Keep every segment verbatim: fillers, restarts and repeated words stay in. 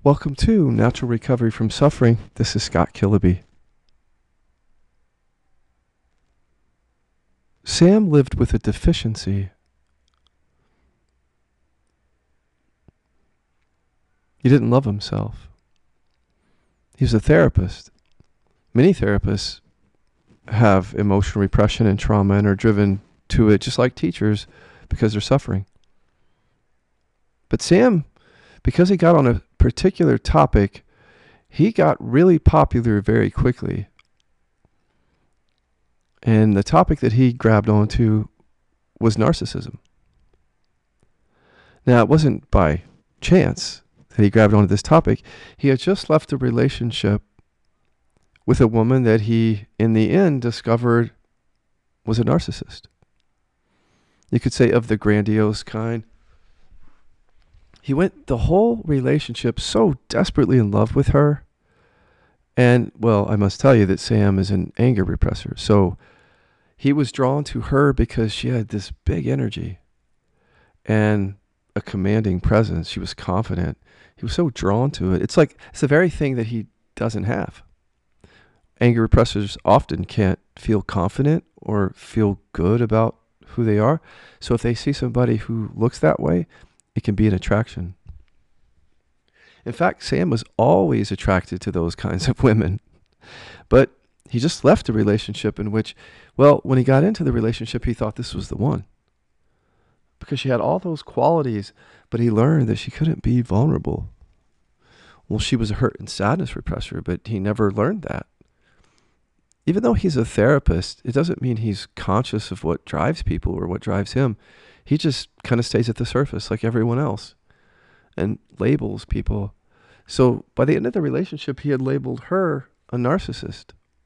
Welcome to Natural Recovery from Suffering. This is Scott Killaby. Sam lived with a deficiency. He didn't love himself. He was a therapist. Many therapists have emotional repression and trauma and are driven to it just like teachers because they're suffering. But Sam, because he got on a particular topic, he got really popular very quickly. And the topic that he grabbed onto was narcissism. Now, it wasn't by chance that he grabbed onto this topic. He had just left a relationship with a woman that he, in the end, discovered was a narcissist. You could say of the grandiose kind. He went the whole relationship so desperately in love with her. And, well, I must tell you that Sam is an anger repressor. So he was drawn to her because she had this big energy and a commanding presence. She was confident. He was so drawn to it. It's like, it's the very thing that he doesn't have. Anger repressors often can't feel confident or feel good about who they are. So if they see somebody who looks that way, it can be an attraction. In fact, Sam was always attracted to those kinds of women. But he just left a relationship in which, well, when he got into the relationship, he thought this was the one. Because she had all those qualities, but he learned that she couldn't be vulnerable. Well, she was a hurt and sadness repressor, but he never learned that. Even though he's a therapist, it doesn't mean he's conscious of what drives people or what drives him. He just kind of stays at the surface like everyone else and labels people. So by the end of the relationship, he had labeled her a narcissist.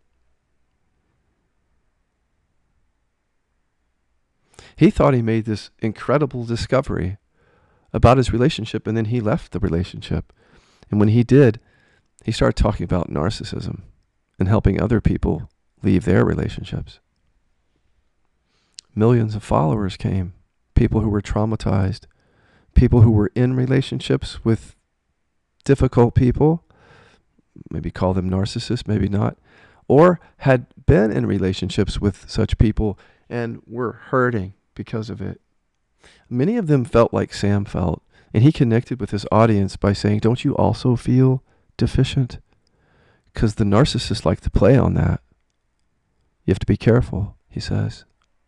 He thought he made this incredible discovery about his relationship, and then he left the relationship. And when he did, he started talking about narcissism and helping other people leave their relationships. Millions of followers came. People who were traumatized, people who were in relationships with difficult people, maybe call them narcissists, maybe not, or had been in relationships with such people and were hurting because of it. Many of them felt like Sam felt, and he connected with his audience by saying, don't you also feel deficient? Because the narcissists like to play on that. You have to be careful, he says.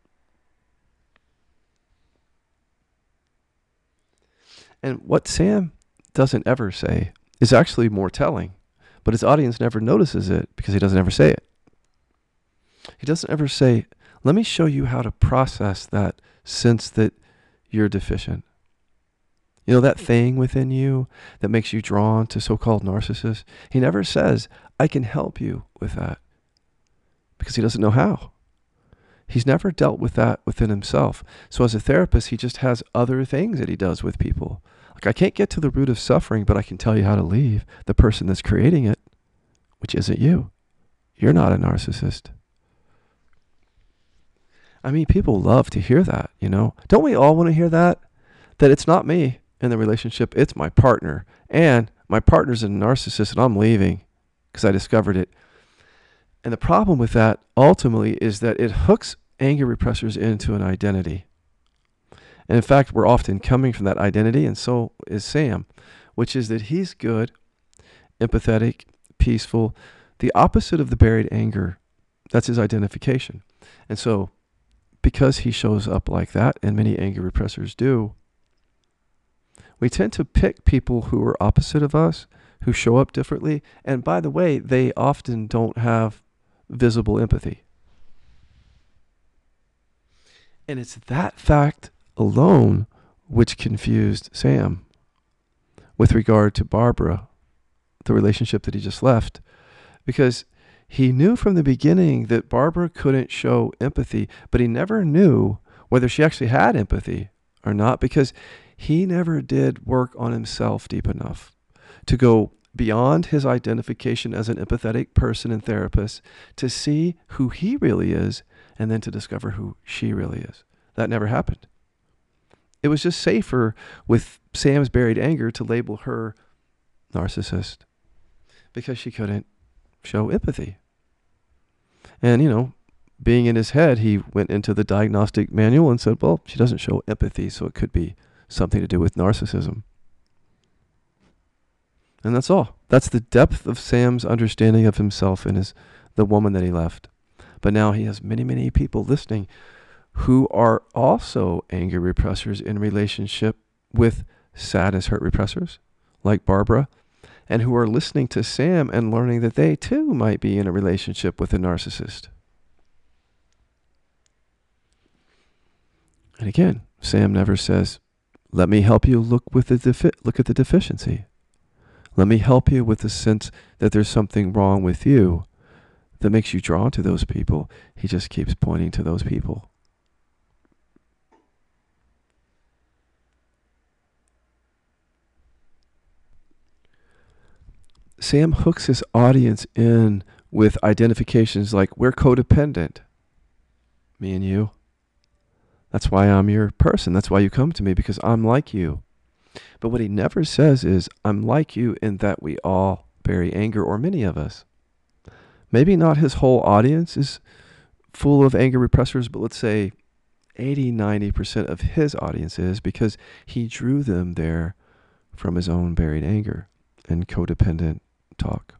And what Sam doesn't ever say is actually more telling, but his audience never notices it because he doesn't ever say it. He doesn't ever say, let me show you how to process that sense that you're deficient. You know, that thing within you that makes you drawn to so-called narcissists? He never says, I can help you with that, because he doesn't know how. He's never dealt with that within himself. So as a therapist, he just has other things that he does with people. Like, I can't get to the root of suffering, but I can tell you how to leave the person that's creating it, which isn't you. You're not a narcissist. I mean, people love to hear that, you know. Don't we all want to hear that? That it's not me in the relationship, it's my partner. And my partner's a narcissist and I'm leaving because I discovered it. And the problem with that ultimately is that it hooks anger repressors into an identity. And in fact, we're often coming from that identity, and so is Sam, which is that he's good, empathetic, peaceful, the opposite of the buried anger. That's his identification. And so because he shows up like that, and many anger repressors do, we tend to pick people who are opposite of us, who show up differently. And by the way, they often don't have visible empathy. And it's that fact alone which confused Sam with regard to Barbara, the relationship that he just left, because he knew from the beginning that Barbara couldn't show empathy, but he never knew whether she actually had empathy or not, because he never did work on himself deep enough to go beyond his identification as an empathetic person and therapist to see who he really is and then to discover who she really is. That never happened. It was just safer with Sam's buried anger to label her narcissist because she couldn't show empathy. And, you know, being in his head, he went into the diagnostic manual and said, well, she doesn't show empathy, so it could be something to do with narcissism. And that's all. That's the depth of Sam's understanding of himself and his, the woman that he left. But now he has many, many people listening who are also anger repressors in relationship with sadness hurt repressors, like Barbara, and who are listening to Sam and learning that they too might be in a relationship with a narcissist. And again, Sam never says, let me help you look with the defi- look at the deficiency. Let me help you with the sense that there's something wrong with you that makes you drawn to those people. He just keeps pointing to those people. Sam hooks his audience in with identifications like, we're codependent, me and you. That's why I'm your person. That's why you come to me, because I'm like you. But what he never says is, I'm like you in that we all bury anger, or many of us. Maybe not his whole audience is full of anger repressors, but let's say eighty, ninety percent of his audience is, because he drew them there from his own buried anger and codependent talk.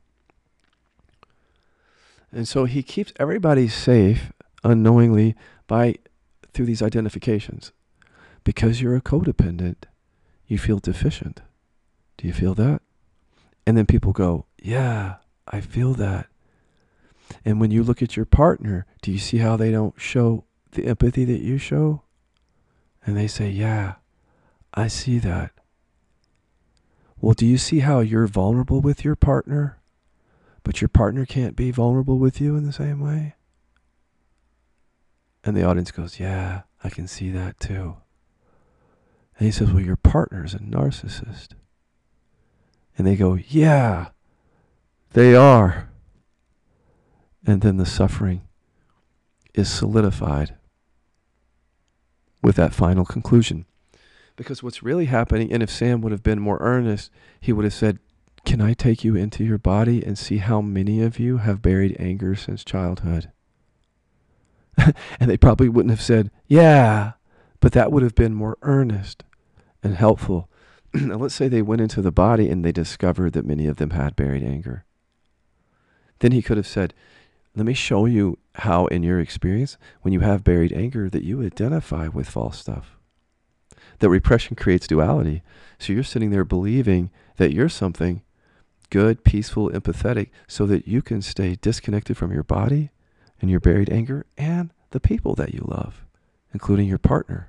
And so he keeps everybody safe unknowingly by through these identifications. Because you're a codependent, you feel deficient. Do you feel that? And then people go, yeah, I feel that. And when you look at your partner, do you see how they don't show the empathy that you show? And they say, yeah, I see that. Well, do you see how you're vulnerable with your partner, but your partner can't be vulnerable with you in the same way? And the audience goes, yeah, I can see that too. And he says, well, your partner's a narcissist. And they go, yeah, they are. And then the suffering is solidified with that final conclusion. Because what's really happening, and if Sam would have been more earnest, he would have said, can I take you into your body and see how many of you have buried anger since childhood? And they probably wouldn't have said, yeah, but that would have been more earnest and helpful. Now let's say they went into the body and they discovered that many of them had buried anger. Then he could have said, let me show you how in your experience, when you have buried anger, that you identify with false stuff. That repression creates duality. So you're sitting there believing that you're something good, peaceful, empathetic, so that you can stay disconnected from your body and your buried anger and the people that you love, including your partner.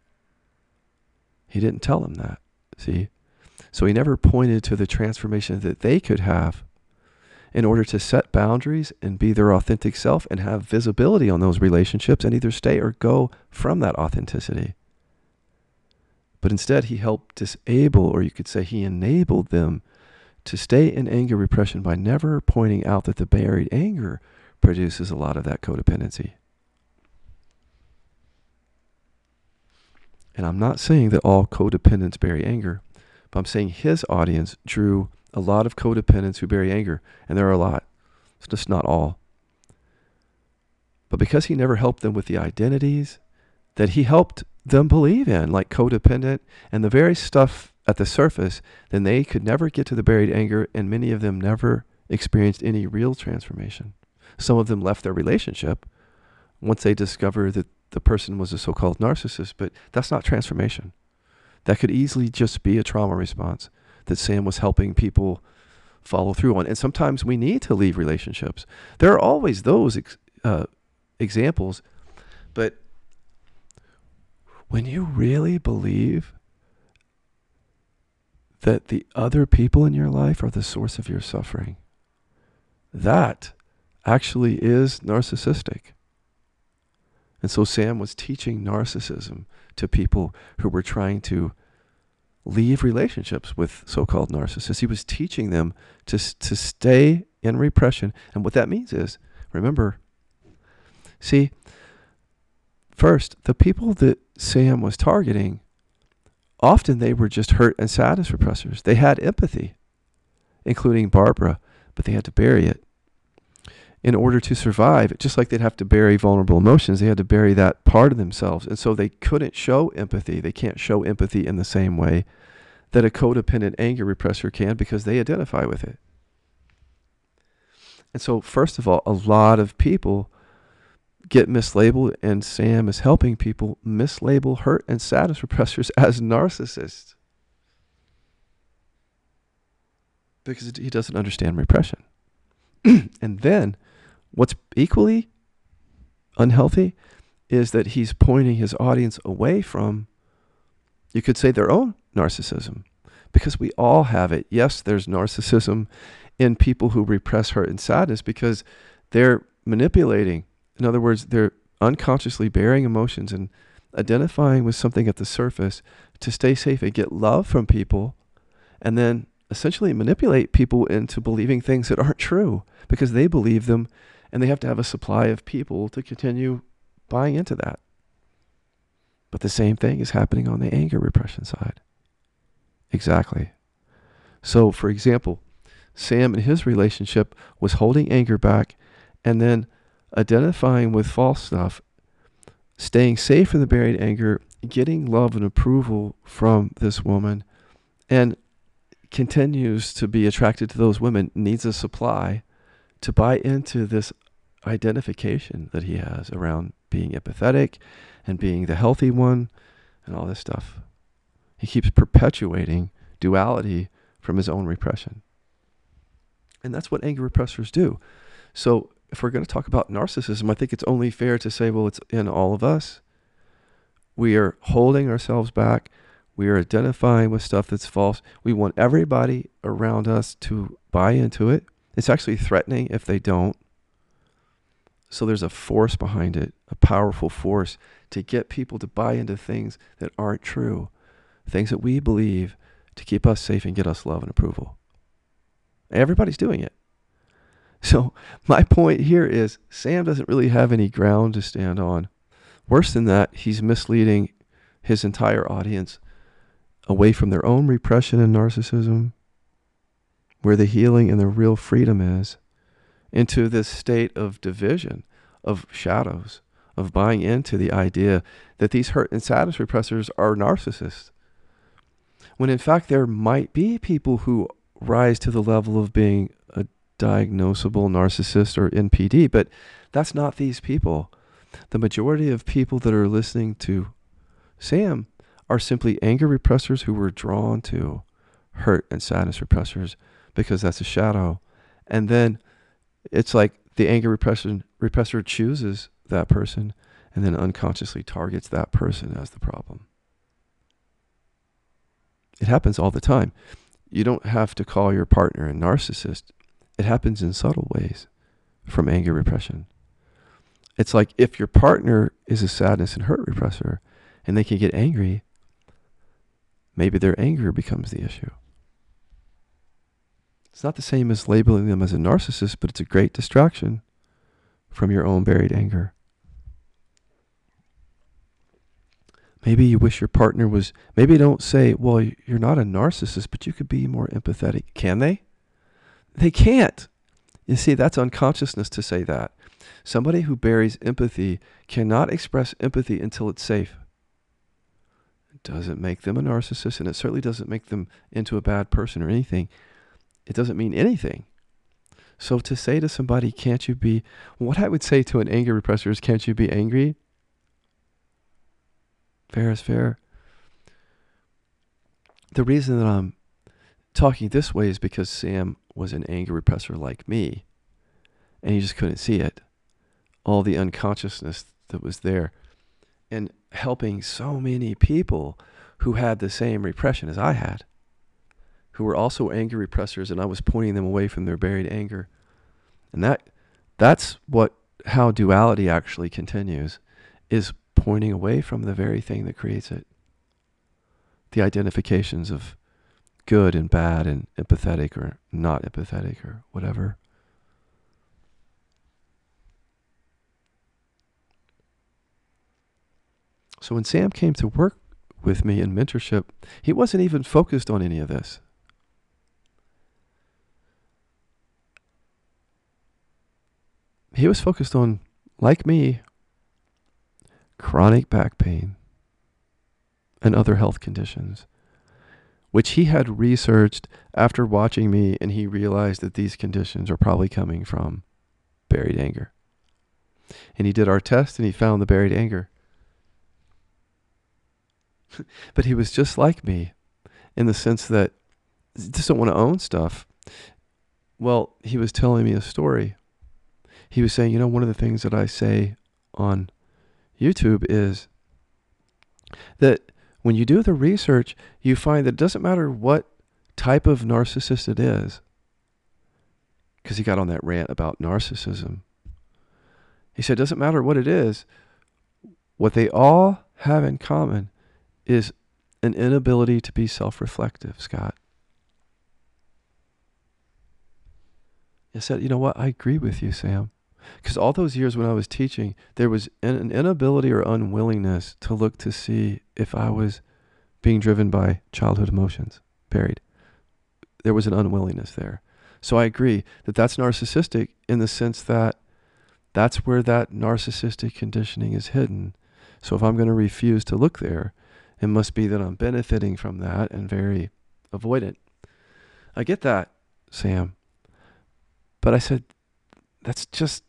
He didn't tell them that, see? So he never pointed to the transformation that they could have in order to set boundaries and be their authentic self and have visibility on those relationships and either stay or go from that authenticity. But instead, he helped disable, or you could say he enabled them to stay in anger repression by never pointing out that the buried anger produces a lot of that codependency. And I'm not saying that all codependents bury anger, but I'm saying his audience drew a lot of codependents who bury anger, and there are a lot. It's just not all. But because he never helped them with the identities that he helped them believe in, like codependent and the very stuff at the surface, then they could never get to the buried anger, and many of them never experienced any real transformation. Some of them left their relationship once they discovered that the person was a so-called narcissist, but that's not transformation. That could easily just be a trauma response that Sam was helping people follow through on. And sometimes we need to leave relationships. There are always those ex- uh, examples, but when you really believe that the other people in your life are the source of your suffering, that actually is narcissistic. And so Sam was teaching narcissism to people who were trying to leave relationships with so-called narcissists. He was teaching them to, to stay in repression. And what that means is, remember, see, first, the people that Sam was targeting, often they were just hurt and sadness repressors. They had empathy. including Barbara, but they had to bury it. In order to survive, just like they'd have to bury vulnerable emotions, they had to bury that part of themselves. And so they couldn't show empathy. They can't show empathy in the same way that a codependent anger repressor can, because they identify with it. And so, first of all, a lot of people get mislabeled, and Sam is helping people mislabel hurt and sadness repressors as narcissists because he doesn't understand repression. And then what's equally unhealthy is that he's pointing his audience away from, you could say, their own narcissism, because we all have it. Yes, there's narcissism in people who repress hurt and sadness because they're manipulating. In other words, they're unconsciously bearing emotions and identifying with something at the surface to stay safe and get love from people, and then essentially manipulate people into believing things that aren't true because they believe them, and they have to have a supply of people to continue buying into that. But the same thing is happening on the anger repression side. Exactly. So, for example, Sam in his relationship was holding anger back and then identifying with false stuff, staying safe from the buried anger, getting love and approval from this woman, and continues to be attracted to those women, needs a supply to buy into this identification that he has around being empathetic and being the healthy one and all this stuff. He keeps perpetuating duality from his own repression. And that's what anger repressors do. So if we're going to talk about narcissism, I think it's only fair to say, well, it's in all of us. We are holding ourselves back. We are identifying with stuff that's false. We want everybody around us to buy into it. It's actually threatening if they don't. So there's a force behind it, a powerful force to get people to buy into things that aren't true, things that we believe to keep us safe and get us love and approval. Everybody's doing it. So my point here is Sam doesn't really have any ground to stand on. Worse than that, he's misleading his entire audience away from their own repression and narcissism, where the healing and the real freedom is, into this state of division, of shadows, of buying into the idea that these hurt and sadness repressors are narcissists. When in fact there might be people who rise to the level of being a diagnosable narcissist or N P D, but that's not these people. The majority of people that are listening to Sam are simply anger repressors who were drawn to hurt and sadness repressors because that's a shadow. And then it's like the anger repressor, repressor chooses that person and then unconsciously targets that person as the problem. It happens all the time. You don't have to call your partner a narcissist. It happens in subtle ways from anger repression. It's like if your partner is a sadness and hurt repressor and they can get angry, maybe their anger becomes the issue. It's not the same as labeling them as a narcissist, but it's a great distraction from your own buried anger. Maybe you wish your partner was, maybe don't say, well, you're not a narcissist, but you could be more empathetic. Can they? They can't. You see, that's unconsciousness to say that. Somebody who buries empathy cannot express empathy until it's safe. It doesn't make them a narcissist, and it certainly doesn't make them into a bad person or anything. It doesn't mean anything. So to say to somebody, can't you be, what I would say to an anger repressor is, can't you be angry? Fair is fair. The reason that I'm talking this way is because Sam was an anger repressor like me, and he just couldn't see it. All the unconsciousness that was there, and helping so many people who had the same repression as I had, who were also anger repressors, and I was pointing them away from their buried anger. And that that's what how duality actually continues, is pointing away from the very thing that creates it. The identifications of good and bad and empathetic or not empathetic or whatever. So when Sam came to work with me in mentorship, he wasn't even focused on any of this. he was focused on, like me, chronic back pain and other health conditions, which he had researched after watching me, and he realized that these conditions are probably coming from buried anger. And he did our test and he found the buried anger. But he was just like me in the sense that he just don't want to own stuff. Well, he was telling me a story. He was saying, you know, one of the things that I say on YouTube is that when you do the research, you find that it doesn't matter what type of narcissist it is. Because he got on that rant about narcissism. He said, it doesn't matter what it is. What they all have in common is an inability to be self-reflective, Scott. I said, you know what? I agree with you, Sam. Because all those years when I was teaching, there was an inability or unwillingness to look to see if I was being driven by childhood emotions, buried. There was an unwillingness there. So I agree that that's narcissistic in the sense that that's where that narcissistic conditioning is hidden. So if I'm going to refuse to look there, it must be that I'm benefiting from that and very avoidant. I get that, Sam. But I said, that's just,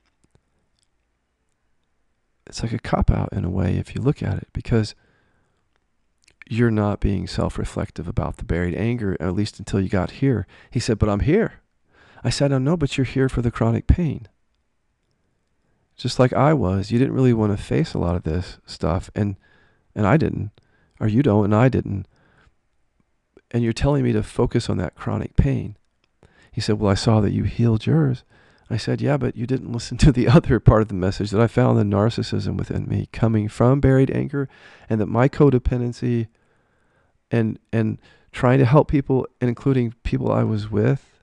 it's like a cop-out in a way if you look at it, because you're not being self-reflective about the buried anger, at least until you got here. He said, but I'm here. I said, I know, but you're here for the chronic pain. Just like I was. You didn't really want to face a lot of this stuff, and and I didn't. Or you don't, and I didn't. And you're telling me to focus on that chronic pain. He said, well, I saw that you healed yours. I said, yeah, but you didn't listen to the other part of the message, that I found the narcissism within me coming from buried anger, and that my codependency and and trying to help people, including people I was with,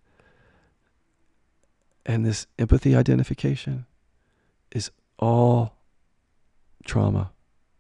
and this empathy identification is all trauma.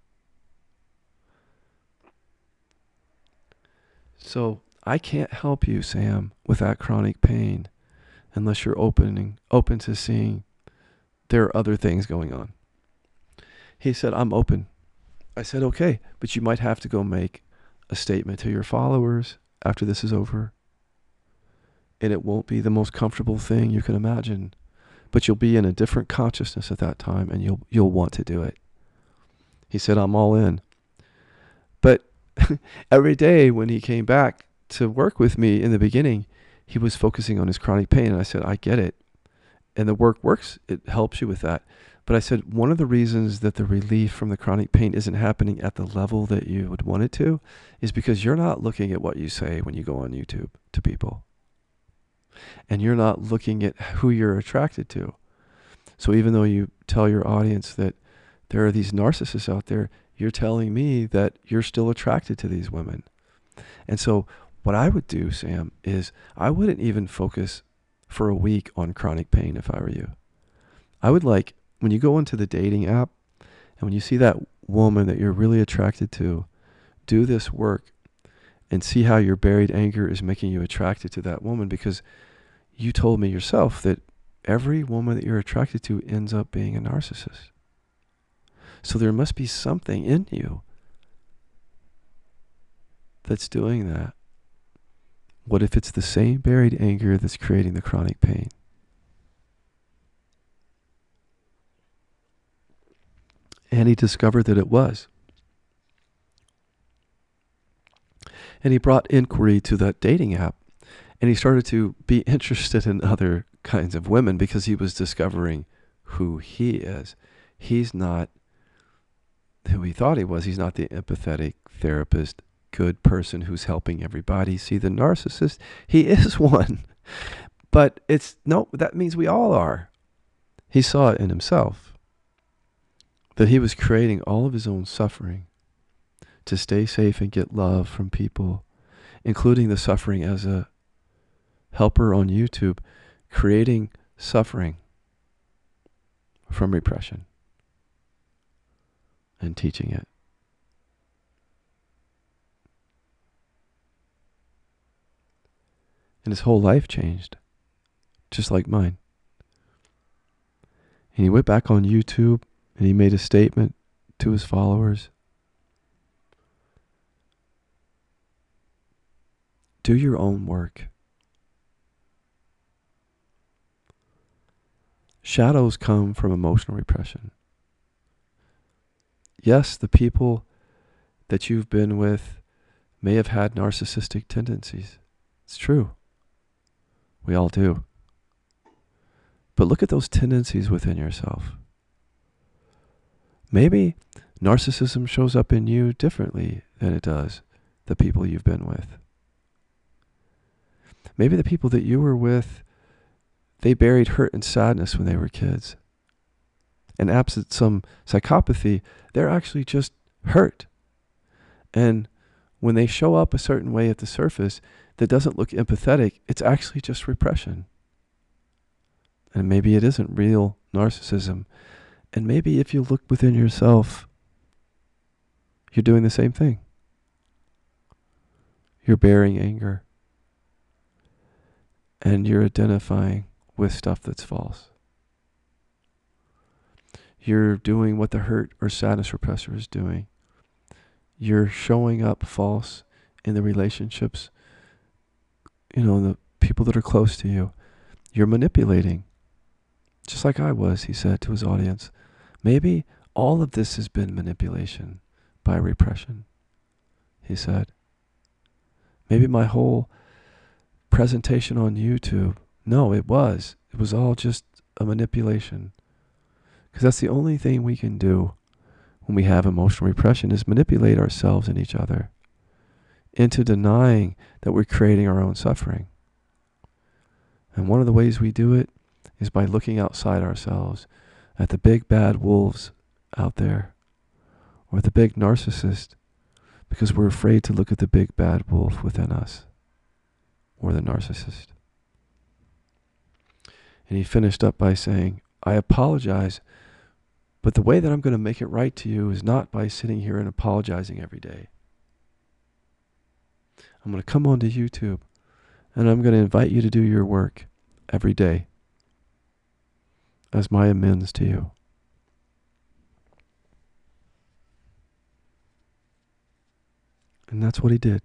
So I can't help you, Sam, with that chronic pain unless you're opening, open to seeing there are other things going on. He said, I'm open. I said, okay, but you might have to go make a statement to your followers after this is over. And it won't be the most comfortable thing you can imagine, but you'll be in a different consciousness at that time, and you'll you'll want to do it. He said, I'm all in. But every day when he came back to work with me in the beginning, he was focusing on his chronic pain. And I said, I get it. And the work works. It helps you with that. But I said, one of the reasons that the relief from the chronic pain isn't happening at the level that you would want it to is because you're not looking at what you say when you go on YouTube to people. And you're not looking at who you're attracted to. So even though you tell your audience that there are these narcissists out there, you're telling me that you're still attracted to these women. And so what I would do, Sam, is I wouldn't even focus for a week on chronic pain if I were you. I would, like, when you go into the dating app and when you see that woman that you're really attracted to, do this work and see how your buried anger is making you attracted to that woman, because you told me yourself that every woman that you're attracted to ends up being a narcissist. So there must be something in you that's doing that. What if it's the same buried anger that's creating the chronic pain? And he discovered that it was. And he brought inquiry to that dating app. And he started to be interested in other kinds of women because he was discovering who he is. He's not who he thought he was. He's not the empathetic therapist, good person who's helping everybody. See, the narcissist, he is one. But it's, no, that means we all are. He saw it in himself, that he was creating all of his own suffering to stay safe and get love from people, including the suffering as a helper on YouTube, creating suffering from repression and teaching it. And his whole life changed, just like mine. And he went back on YouTube and he made a statement to his followers. Do your own work. Shadows come from emotional repression. Yes, the people that you've been with may have had narcissistic tendencies. It's true. We all do. But look at those tendencies within yourself. Maybe narcissism shows up in you differently than it does the people you've been with. Maybe the people that you were with, they buried hurt and sadness when they were kids. And absent some psychopathy, they're actually just hurt. And when they show up a certain way at the surface that doesn't look empathetic, it's actually just repression. And maybe it isn't real narcissism. And maybe if you look within yourself, you're doing the same thing. You're bearing anger. And you're identifying with stuff that's false. You're doing what the hurt or sadness repressor is doing. You're showing up false in the relationships, you know, the people that are close to you. You're manipulating. Just like I was, he said to his audience. Maybe all of this has been manipulation by repression, he said. Maybe my whole presentation on YouTube, no, it was. It was all just a manipulation. Because that's the only thing we can do when we have emotional repression is manipulate ourselves and each other into denying that we're creating our own suffering. And one of the ways we do it is by looking outside ourselves at the big bad wolves out there or the big narcissist because we're afraid to look at the big bad wolf within us or the narcissist. And he finished up by saying, I apologize, but the way that I'm going to make it right to you is not by sitting here and apologizing every day. I'm going to come onto YouTube and I'm going to invite you to do your work every day as my amends to you. And that's what he did.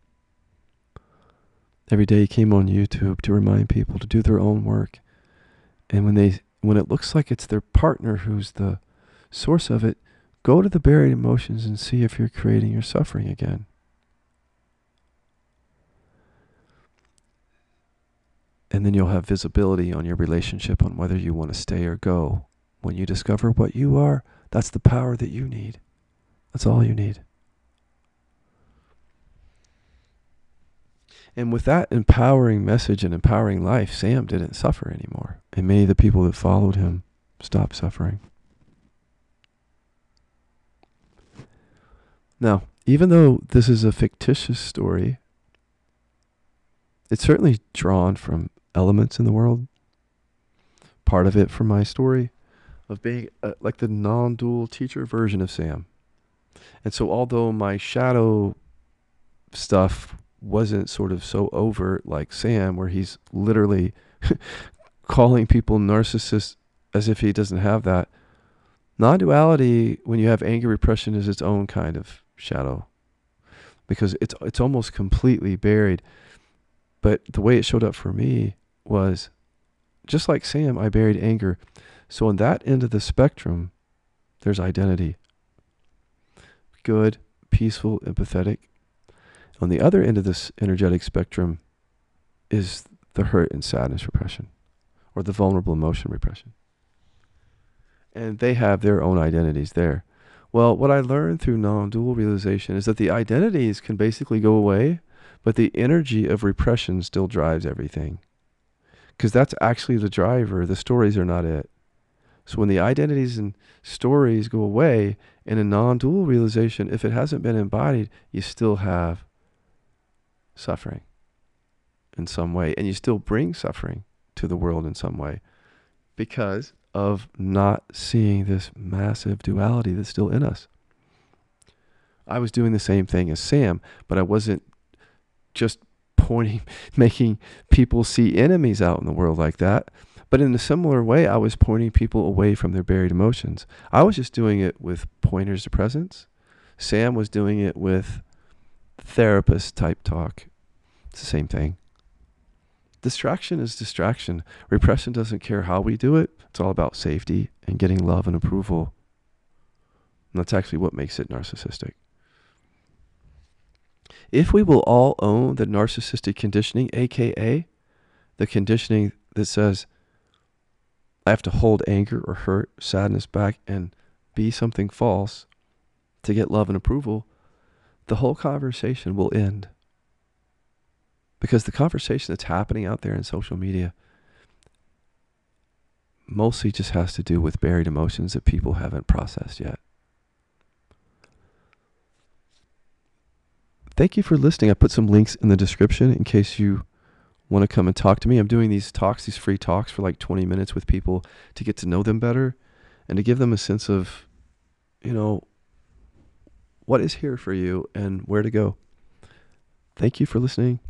Every day he came on YouTube to remind people to do their own work. And when they when it looks like it's their partner who's the source of it, go to the buried emotions and see if you're creating your suffering again. And then you'll have visibility on your relationship on whether you want to stay or go. When you discover what you are, that's the power that you need. That's all you need. And with that empowering message and empowering life, Sam didn't suffer anymore. And many of the people that followed him stopped suffering. Now, even though this is a fictitious story, it's certainly drawn from elements in the world. Part of it from my story of being uh, like the non-dual teacher version of Sam. And so although my shadow stuff wasn't sort of so overt like Sam, where he's literally calling people narcissists as if he doesn't have that, non-duality, when you have anger repression, is its own kind of shadow. Because it's it's almost completely buried. But the way it showed up for me was, just like Sam, I buried anger. So on that end of the spectrum, there's identity. Good, peaceful, empathetic. On the other end of this energetic spectrum is the hurt and sadness repression, or the vulnerable emotion repression. And they have their own identities there. Well, what I learned through non-dual realization is that the identities can basically go away, but the energy of repression still drives everything. Because that's actually the driver. The stories are not it. So when the identities and stories go away, in a non-dual realization, if it hasn't been embodied, you still have suffering in some way. And you still bring suffering to the world in some way because of not seeing this massive duality that's still in us. I was doing the same thing as Sam, but I wasn't just pointing, making people see enemies out in the world like that. But in a similar way, I was pointing people away from their buried emotions. I was just doing it with pointers to presence. Sam was doing it with therapist type talk. It's the same thing. Distraction is distraction. Repression doesn't care how we do it. It's all about safety and getting love and approval. And that's actually what makes it narcissistic. If we will all own the narcissistic conditioning, aka the conditioning that says, I have to hold anger or hurt, sadness back and be something false to get love and approval, the whole conversation will end. Because the conversation that's happening out there in social media mostly just has to do with buried emotions that people haven't processed yet. Thank you for listening. I put some links in the description in case you want to come and talk to me. I'm doing these talks, these free talks for like twenty minutes with people to get to know them better and to give them a sense of, you know, what is here for you and where to go. Thank you for listening.